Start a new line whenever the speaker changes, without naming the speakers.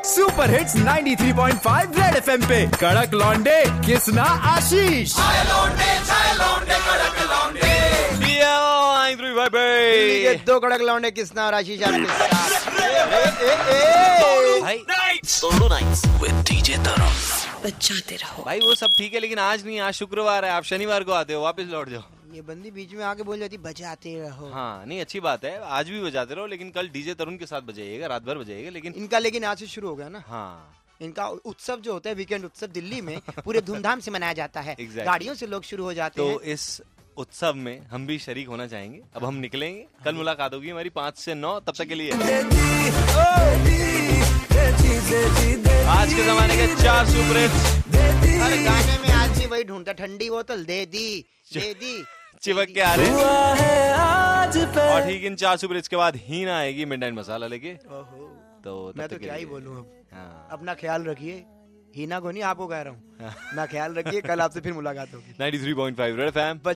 Super hits 93.5 red FM पे कड़क लौंडे किसना आशीष।
दो कड़क लौंडे किसना और आशीष आपके
solo nights with DJ Tarun.
बचाते रहो
भाई वो सब ठीक है, लेकिन आज नहीं, आज शुक्रवार है, आप शनिवार को आते हो, वापस लौट जाओ।
ये बंदी बीच में आके बोल जाती बजाते रहो।
हाँ नहीं, अच्छी बात है, आज भी बजाते रहो, लेकिन कल डीजे तरुण के साथ बजाइएगा, रात भर बजाइएगा। लेकिन
लेकिन आज से शुरू हो गया ना।
हाँ,
इनका उत्सव जो होता है, वीकेंड उत्सव दिल्ली में पूरे धूमधाम से मनाया जाता है।
Exactly.
गाड़ियों से लोग शुरू हो जाते
तो
हैं।
इस उत्सव में हम भी शरीक होना चाहेंगे। अब हम निकलेंगे, कल मुलाकात होगी हमारी 5 से 9, तब तक के लिए आज के जमाने के 4 सुपर हिट्स।
हर गाने में आदमी वही ढूंढता, ठंडी बोतल दे दी
चिपक के आ रहे हैं। और ठीक, इन 4 सुपर हिट्स के बाद हीना आएगी मिडनाइट मसाला लेके। तो
मैं तो क्या ही बोलूं अब।
हाँ।
अपना ख्याल रखिए, हीना को नहीं आपको कह रहा हूँ। ना ख्याल रखिए, कल आपसे फिर मुलाकात होगी।
93.5 रेड एफएम।